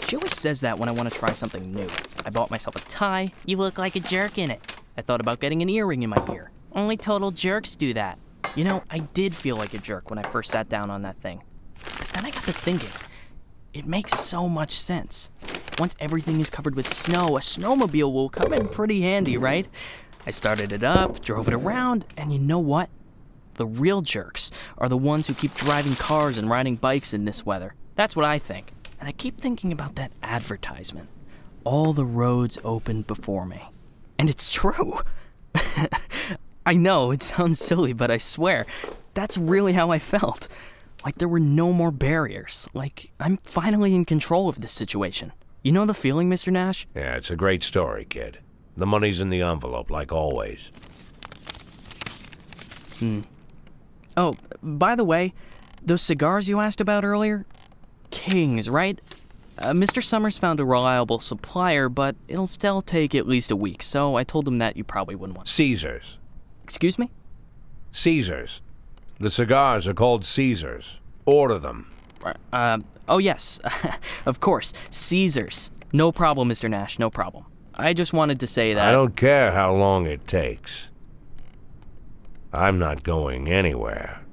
She always says that when I want to try something new. I bought myself a tie. You look like a jerk in it. I thought about getting an earring in my ear. Only total jerks do that. You know, I did feel like a jerk when I first sat down on that thing. But then I got to thinking. It makes so much sense. Once everything is covered with snow, a snowmobile will come in pretty handy, right? I started it up, drove it around, and you know what? The real jerks are the ones who keep driving cars and riding bikes in this weather. That's what I think. And I keep thinking about that advertisement. All the roads open before me. And it's true. I know, it sounds silly, but I swear, that's really how I felt. Like there were no more barriers. Like I'm finally in control of this situation. You know the feeling, Mr. Nash? Yeah, it's a great story, kid. The money's in the envelope, like always. Oh, by the way, those cigars you asked about earlier? Kings, right? Mr. Summers found a reliable supplier, but it'll still take at least a week, so I told him that you probably wouldn't want. Caesars. Excuse me? Caesars. The cigars are called Caesars. Order them. Oh yes, of course, Caesars. No problem, Mr. Nash, no problem. I just wanted to say that... I don't care how long it takes. I'm not going anywhere.